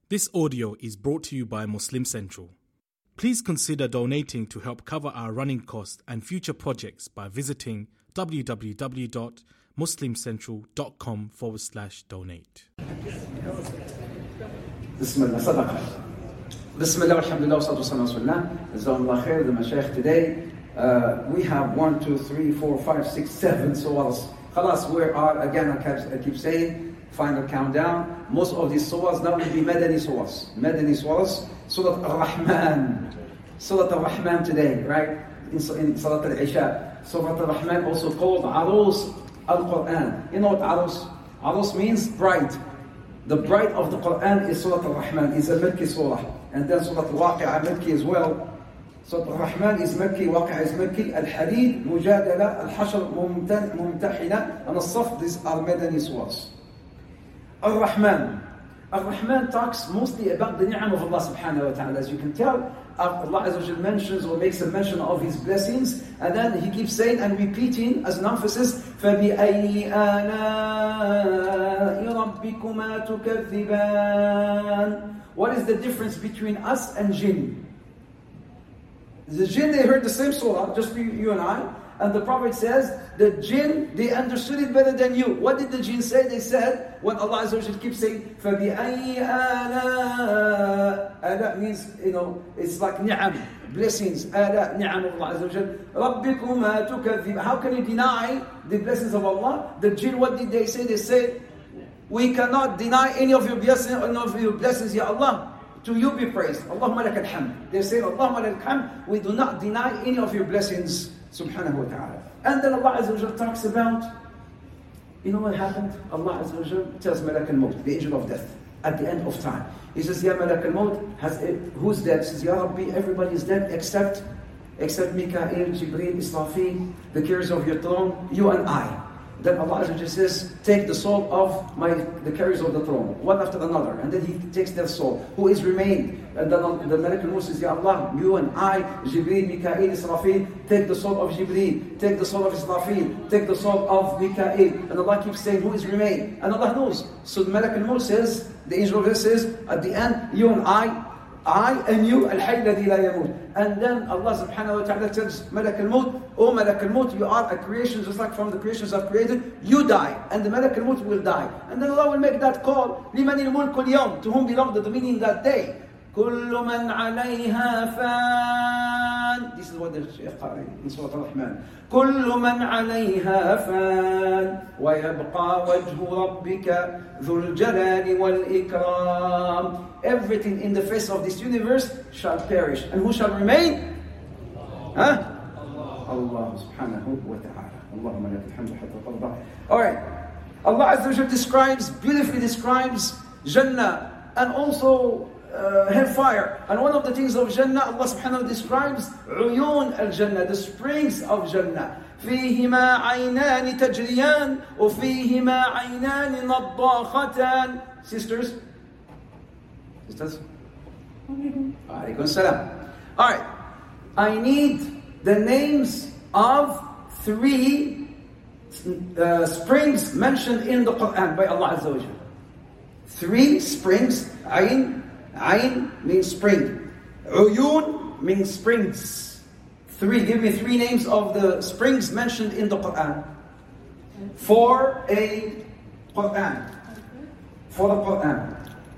This audio is brought to you by Muslim Central. Please consider donating to help cover our running costs and future projects by visiting www.muslimcentral.com/donate. Bismillah, sadaqah. Bismillah, alhamdulillah, salatu wasalam rasulullah. Jazakumullah khair, the mashayikh today. We have 1, 2, 3, 4, 5, 6, 7 surahs. Khalas, we are, again, I keep saying, final countdown. Most of these surahs now will be Madani surahs. Madani surahs, Surah Al-Rahman. Surah Al-Rahman today, right? In Salat Al-Isha. Surah Al-Rahman also called Arus Al-Quran. You know what Arus? Arus means bride. The bride of the Quran is Surah Al-Rahman. It's a Makki surah. And then Surah Al-Waqi'ah Makki as well. Surah Al-Rahman is Makki, Waqi'ah is Makki. Al-Hadid, Mujadala, Al-Hashr, Mumtahina, and Al-Saf, these are Madani surahs. Ar-Rahman. Ar-Rahman talks mostly about the ni'am of Allah subhanahu wa ta'ala. As you can tell, Allah Azza wa Jal mentions or makes a mention of His blessings, and then He keeps saying and repeating as an emphasis, فَبِأَيِّ آلَاءِ رَبِّكُمَا تُكَذِّبَانِ. What is the difference between us and jinn? The jinn, they heard the same surah, just you and I, and the Prophet says, the jinn, they understood it better than you. What did the jinn say? They said, when Allah Azza wa Jal keeps saying, فَبِأَيِّ آلَاء. Ala means, it's like ni'am, blessings. Ala, ni'am of Allah Azza wa Jal. رَبِّكُمَا تُكَذِّبَ. How can you deny the blessings of Allah? The jinn, what did they say? They said, we cannot deny any of your blessings, Ya Allah. To you be praised. Allahumma lak al-hamd. They say, Allahumma lak al-hamd. We do not deny any of your blessings. Subhanahu wa ta'ala. And then Allah Azza wa Jal talks about, you know what happened? Allah Azza wa Jal tells Malak al-Maut, the angel of death, at the end of time. He says, Ya Malak al-Maut, who's dead? He says, Ya Rabbi, everybody is dead except Mikael, Jibreel, Israfil, the carriers of your throne, you and I. Then Allah Azza wa Jal says, take the soul of the carriers of the throne, one after another. And then He takes their soul. Who is remained? And then the Malak al-Maut says, Ya Allah, you and I, Jibreel, Mikael, Israfil, take the soul of Jibreel, take the soul of Israfil, take the soul of Mikael. And Allah keeps saying, who is remained? And Allah knows. So the Malak al-Maut says, the angel of death says, at the end, you and I and you, al-hayy ladhi la yamut. And then Allah subhanahu wa ta'ala tells Malak al-Maut, oh Malak al-Maut, you are a creation just like from the creations I've created, you die, and the Malak al-Maut will die. And then Allah will make that call, لِمَنِ الْمُلْكُ الْيَوْمِ, to whom belong the dominion that day. كُلُّ مَنْ عَلَيْهَا فَانٍ. This is what the Shaykh Qari in Surah Al-Rahman. كُلُّ مَنْ عَلَيْهَا فَانٍ وَيَبْقَى وَجْهُ رَبِّكَ ذُو الْجَلَالِ وَالْإِكْرَامِ. Everything in the face of this universe shall perish. And who shall remain? Allah subhanahu wa ta'ala. Allahumma lak alhamdu hatta tarda. Alright. Allah Azza wa Jal beautifully describes Jannah and also hellfire. And one of the things of Jannah, Allah subhanahu wa ta'ala describes عيون الجنة, the springs of Jannah. فيهما عينان تجريان وفيهما عينان نضاختان. Sisters? Alaykum salam. Alright. I need the names of 3 springs mentioned in the Quran by Allah Azza wa Jal. 3 springs. Ayn means spring. Uyun means springs. 3. Give me 3 names of the springs mentioned in the Quran. For a Quran. For the Quran.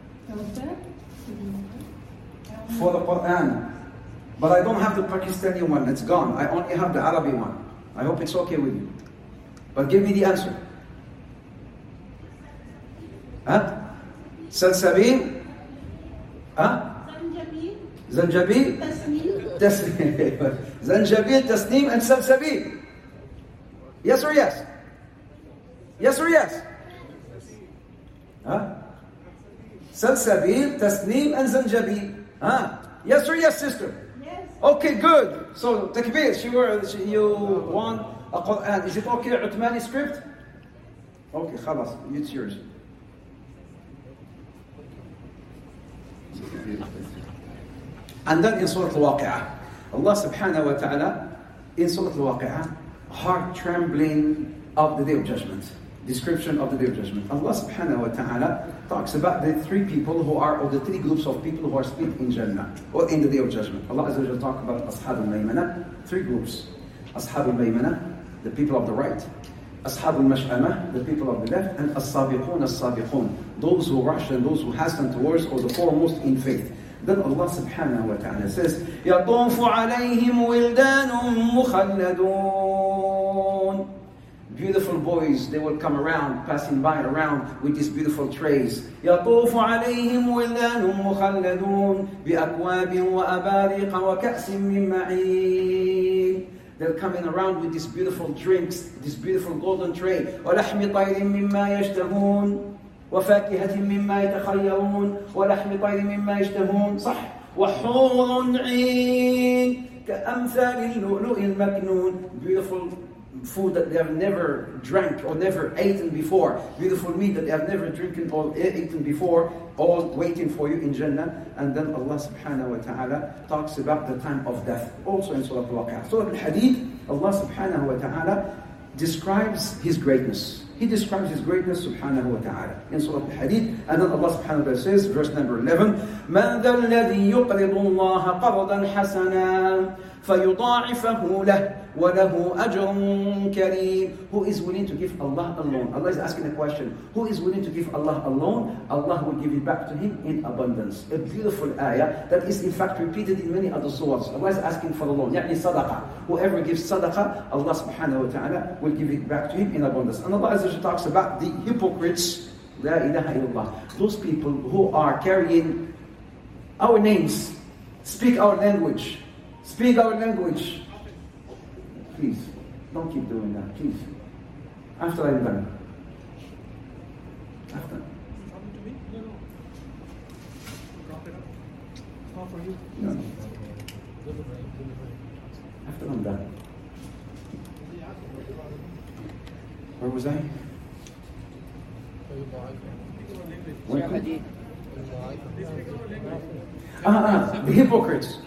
For the Quran. But I don't have the Pakistani one. It's gone. I only have the Arabic one. I hope it's okay with you. But give me the answer. Salsabil. Zanjabil. Tasneem. Zanjabil, Tasneem, and Salsabil. Yes or yes? Yes or yes? Salsabil, Tasneem, and Zanjabil. Yes or yes, sister? Yes. Okay, good. So, takbir, you won a Quran. Is it okay, Uthmani script? Okay, khalas, it's yours. And then in Surah Al-Waqi'ah, Allah subhanahu wa ta'ala, in Surah Al-Waqi'ah, heart trembling of the Day of Judgment. description of the Day of Judgment. Allah subhanahu wa ta'ala talks about the three people who are, or the three groups of people who are split in Jannah, or in the Day of Judgment. Allah Azza wa Jalla talks about Ashab al-Maymana, three groups. Ashab al-Maymana, the people of the right. Ashab al-Mash'amah, the people of the left. And as-Sabiqun, as-Sabiqun, those who rush and those who hasten towards, or the foremost in faith. Then Allah subhanahu wa ta'ala says, يَطُوفُ عَلَيْهِمْ وِلْدَانٌ مُخَلَّدُونَ. Beautiful boys, they will come around, passing by around with these beautiful trays. يَطُوفُ عَلَيْهِمْ وِلْدَانٌ مُخَلَّدُونَ بِأَكْوَابٍ وَأَبَارِقَ وَكَأْسٍ مِّن مَّعِينٍ. They're coming around with these beautiful drinks, this beautiful golden tray. وَلَحْمِ طَيْرٍ مِّمَّا يَشْتَهُونَ وَفَاكِهَةٍ مِّمَّا يَتَخَيَّرُونَ وَلَحْمِ طَيْرٍ مِّمَّا يَشْتَهُونَ صح. وَحُورٌ عِينٌ كَأَمْثَالِ اللُّؤْلُؤِ الْمَكْنُونِ. Beautiful food that they have never drank or never eaten before. Beautiful meat that they have never drinking or eaten before, all waiting for you in Jannah. And then Allah subhanahu wa ta'ala talks about the time of death. Also in Surah Al-Waqi'ah. Surah Al-Hadid, Allah subhanahu wa ta'ala describes His greatness. He describes His greatness subhanahu wa ta'ala in Surah Al-Hadid. And then Allah subhanahu wa ta'ala says, verse number 11, مَنْ ذَا الَّذِي يُقْرِضُ اللَّهَ قَرْضًا حَسَنًا فَيُضَاعِفَهُ لَهُ وَلَهُ أَجْرٌ كَرِيمٌ. Who is willing to give Allah alone? Allah is asking a question. Who is willing to give Allah alone? Allah will give it back to him in abundance. A beautiful ayah that is in fact repeated in many other surahs. Allah is asking for the loan. يعني صدقة. Whoever gives sadaqah, Allah subhanahu wa ta'ala will give it back to him in abundance. And Allah Azza wa Jalla talks about the hypocrites. La ilaha illallah. Those people who are carrying our names, speak our language. Speak our language. Please, don't keep doing that, please. After I'm done. After. No. After I'm done. Where was I? The hypocrites.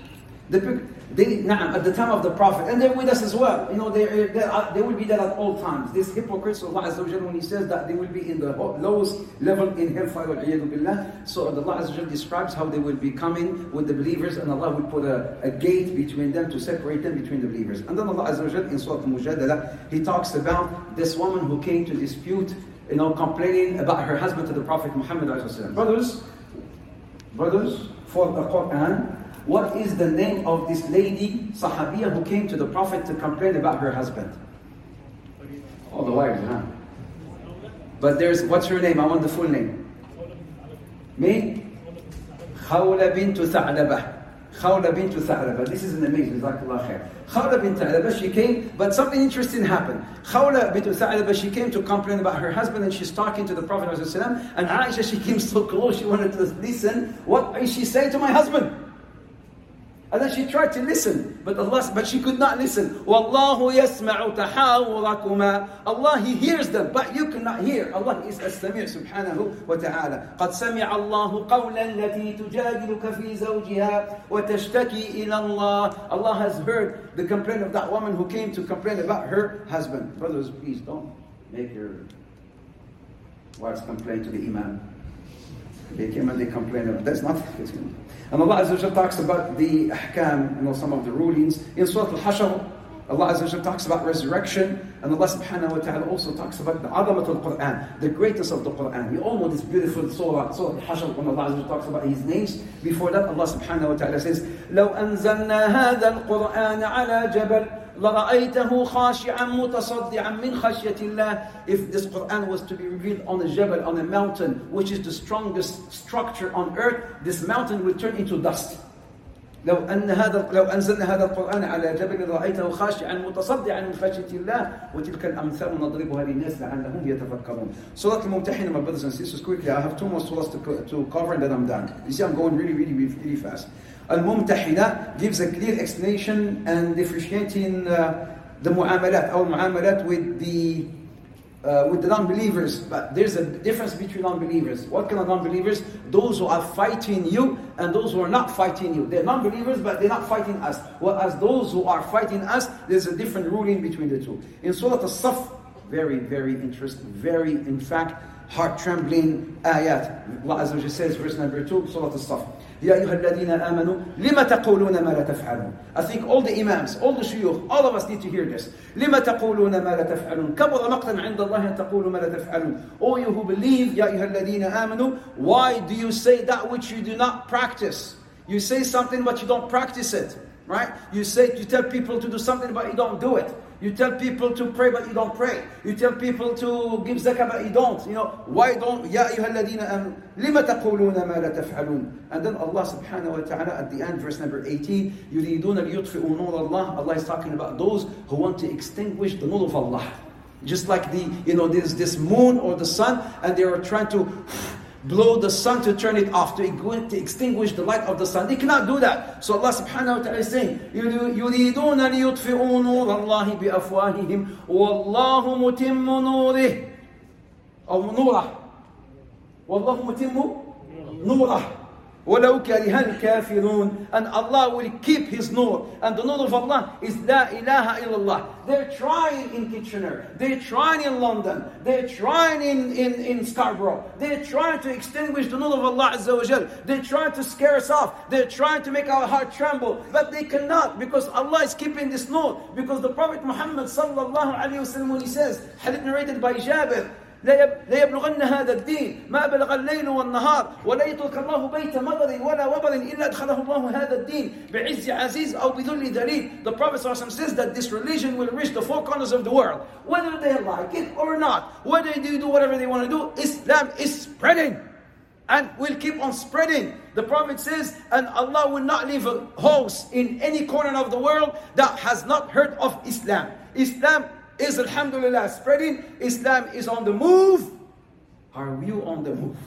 At the time of the Prophet, and they're with us as well. You know, they will be there at all times. These hypocrites, Allah Azza wa Jalla, when He says that they will be in the lowest level in hellfire, so Allah Azza wa Jalla describes how they will be coming with the believers, and Allah will put a gate between them to separate them between the believers. And then Allah Azza wa Jalla in Surah Al-Mujadala, He talks about this woman who came to dispute, complaining about her husband to the Prophet Muhammad. Brothers, for the Quran, what is the name of this lady, Sahabiya, who came to the Prophet to complain about her husband? All the wives, huh? But what's her name? I want the full name. Me? Khawla bintu Tha'labah. Khawla bintu Tha'labah. This is an amazing, Jazakallah khair. Khawla bintu Tha'labah, she came, but something interesting happened. Khawla bintu Tha'labah, she came to complain about her husband, and she's talking to the Prophet ﷺ, and Aisha, she came so close, she wanted to listen. What is she saying to my husband? And then she tried to listen, but she could not listen. Wallahu yasma'u tahawurakuma. Allah, He hears them, but you cannot hear. Allah is as-sami' subhanahu wa ta'ala. قَدْ سَمِعَ اللَّهُ قَوْلًا الَّتِي تُجَادِلُكَ فِي زَوْجِهَا وَتَشْتَكِي إِلَى اللَّهِ. Allah has heard the complaint of that woman who came to complain about her husband. Brothers, please don't make your wives complain to the Imam. They came and they complained. That's not. And Allah Azza wa Jalla talks about the ahkam, some of the rulings. In Surah Al-Hashr, Allah Azza wa Jalla talks about resurrection. And Allah subhanahu wa ta'ala also talks about the adamat al-Quran, the greatness of the Quran. You all know this beautiful surah, Surah Al-Hashr, when Allah Azza wa Jalla talks about His names. Before that, Allah subhanahu wa ta'ala says, لَوْ أَنزَلْنَا هَذَا الْقُرْآنَ عَلَى جَبَلٍ لَرَأَيْتَهُ خَاشِعًا مُتَصَدِّعًا مِنْ خَشْيَةِ اللَّهِ. If this Quran was to be revealed on a jabal, on a mountain, which is the strongest structure on earth, this mountain will turn into dust. لو أنزلنا هذا القرآن على جبل رأيته خاشعا متصدعا من خشية الله وتلك الأمثال نضربها للناس لعلهم يتفكرون. Surah Al-Mumtahina, my brothers and sisters, quickly, I have 2 more surahs to cover and then I'm done. You see, I'm going really fast. Al-Mumtahina gives a clear explanation and differentiating the mu'amalat, our mu'amalat with the non-believers. But there's a difference between non-believers. What kind of non-believers? Those who are fighting you and those who are not fighting you. They're non-believers, but they're not fighting us. Whereas those who are fighting us, there's a different ruling between the two. In Surah As-Saff, Very, very interesting. Very, in fact, heart-trembling ayat. Allah Azza wa Jalla says, verse number 2, Surah As-Saff. يَا أَيُّهَا الَّذِينَ آمَنُوا لِمَ تَقُولُونَ مَا لَا تَفْعَلُونَ. I think all the imams, all the shuyukh, all of us need to hear this. لِمَ تَقُولُونَ مَا لَا تَفْعَلُونَ كَبُرَ مَقْتًا عِنْدَ اللَّهِ أَن تَقُولُوا مَا لَا تَفْعَلُونَ. All you who believe, يَا أَيُّهَا الَّذِينَ آمَنُوا, why do you say that which you do not practice? You say something but you don't practice it. Right? You tell people to do something but you don't do it. You tell people to pray but you don't pray. You tell people to give zakah but you don't. Why don't? يَا أَيُّهَا الَّذِينَ آمَنُوا لِمَ تَقُولُونَ مَا لَا تَفْعَلُونَ. And then Allah subhanahu wa ta'ala at the end, verse number 18, يُرِيدُونَ لِيُطْفِئُوا نُورَ اللَّهِ. Allah is talking about those who want to extinguish the nur of Allah. Just like there's this moon or the sun, and they are trying to blow the sun to turn it off, to extinguish the light of the sun. They cannot do that. So Allah subhanahu wa ta'ala is saying, يُرِيدُونَ لِيُطْفِئُوا نُورَ اللَّهِ بِأَفْوَاهِهِمْ وَاللَّهُ مُتِمُّ نُورِهِ أو نُورَهِ وَاللَّهُ مُتِمُّ نُورَهِ وَلَوْ كَرِهَ الْكَافِرُونَ. And Allah will keep His nur. And the nur of Allah is La ilaha illallah. They're trying in Kitchener. They're trying in London. They're trying in Scarborough. They're trying to extinguish the nur of Allah Azza wa Jal. They're trying to scare us off. They're trying to make our heart tremble. But they cannot, because Allah is keeping this nur. Because the Prophet Muhammad sallallahu alayhi wa sallam, when he says, hadith narrated by Jabir, لا يبلغن هذا الدين ما بلغ الليل والنهار ولا يترك الله بيت مضر ولا وبر إلا أدخله الله هذا الدين بعز عزيز أو بذل ذليل. The Prophet ﷺ says that this religion will reach the four corners of the world, whether they like it or not, whether they do whatever they want to do. Islam is spreading and will keep on spreading. The Prophet says, and Allah will not leave a house in any corner of the world that has not heard of Islam. Islam is, alhamdulillah, spreading. Islam is on the move. Are you on the move?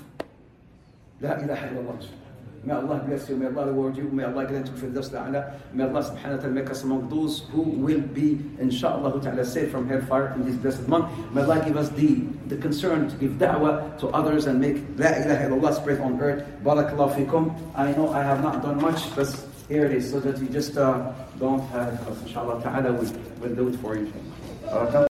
La ilaha illallah. May Allah bless you. May Allah reward you. May Allah grant you firdaus al-a'la. May Allah subhanahu wa ta'ala make us among those who will be, inshaAllah ta'ala, saved from hellfire in this blessed month. May Allah give us the concern to give da'wah to others and make La ilaha illallah spread on earth. Barakallahu fikum. I know I have not done much, but here it is, so that you just don't have, inshaAllah ta'ala, we'll do it for you.